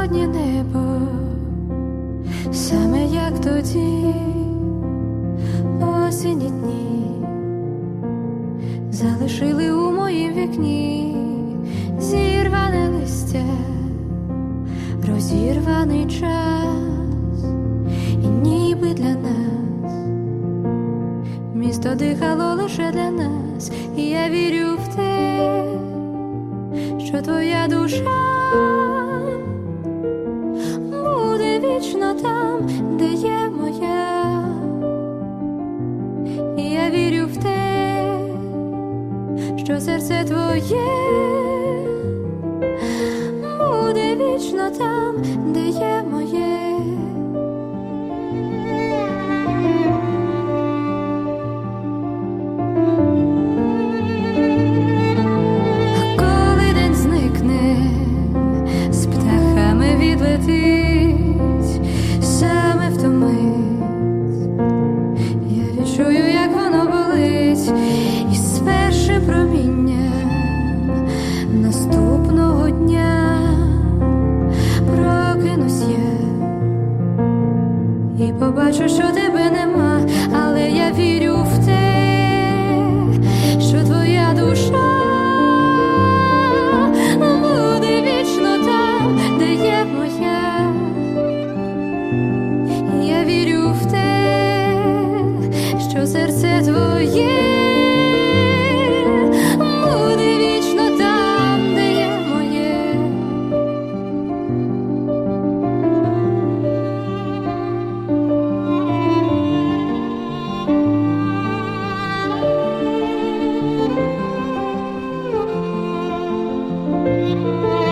безодні небо, саме як тоді осінні дні залишили у моїм вікні зірване листя, розірваний час, і ніби для нас місто дихало лише для нас. І я вірю в те, що твоя душа буде вічно там, де є моя. І я вірю в те, що серце твоє буде вічно там, де є моє. А коли день зникне, з птахами відлетить, саме в ту мить я відчую, як воно болить, і з першим промінням наступного дня прокинусь я і побачу, що тебе нема. Але я вірю в те, що твоя душа буде вічно там, де є моя. Я вірю в те, що серце твоє буде вічно там, де є моє. Thank you.